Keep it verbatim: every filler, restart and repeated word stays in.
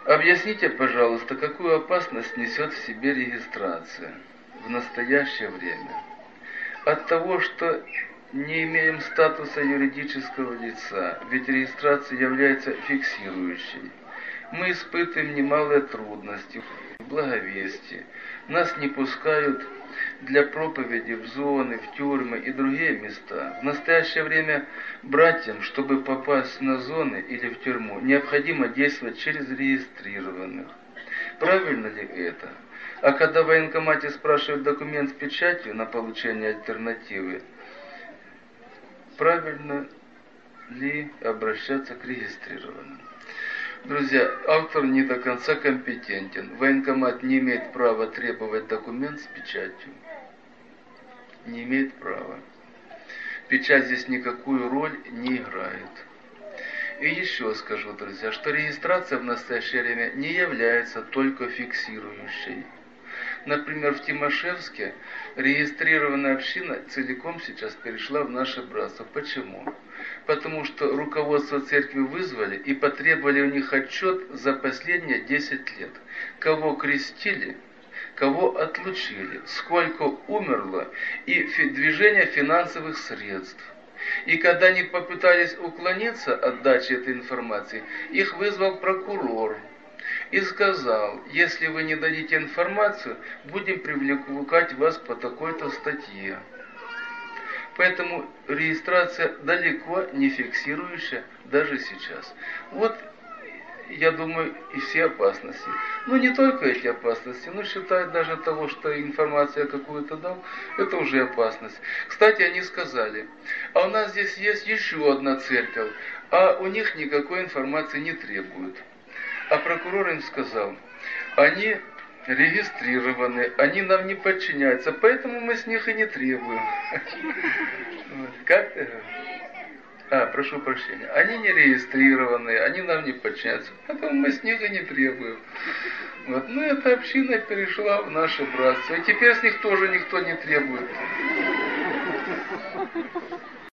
Объясните, пожалуйста, какую опасность несет в себе регистрация в настоящее время? От того, что не имеем статуса юридического лица, ведь регистрация является фиксирующей. Мы испытываем немалые трудности в благовестии. Нас не пускают для проповеди в зоны, в тюрьмы и другие места. В настоящее время братьям, чтобы попасть на зоны или в тюрьму, необходимо действовать через регистрированных. Правильно ли это? А когда в военкомате спрашивают документ с печатью на получение альтернативы, правильно ли обращаться к регистрированным? Друзья, автор не до конца компетентен. Военкомат не имеет права требовать документ с печатью. Не имеет права. Печать здесь никакую роль не играет. И еще скажу, друзья, что регистрация в настоящее время не является только фиксирующей. Например, в Тимошевске регистрированная община целиком сейчас перешла в наше братство. Почему? Потому что руководство церкви вызвали и потребовали у них отчет за последние десять лет. Кого крестили, кого отлучили, сколько умерло и движение финансовых средств. И когда они попытались уклониться от дачи этой информации, их вызвал прокурор и сказал: если вы не дадите информацию, будем привлекать вас по такой-то статье. Поэтому регистрация далеко не фиксирующая даже сейчас. Вот, я думаю, и все опасности. Но не только эти опасности, но считают даже того, что информация какую-то дал, это уже опасность. Кстати, они сказали: а у нас здесь есть еще одна церковь, а у них никакой информации не требуют. А прокурор им сказал: они регистрированы, они нам не подчиняются, поэтому мы с них и не требуем. Как ты? А, прошу прощения. Они не регистрированы, они нам не подчиняются, поэтому мы с них и не требуем. Вот. Ну, эта община перешла в наше братство, и теперь с них тоже никто не требует.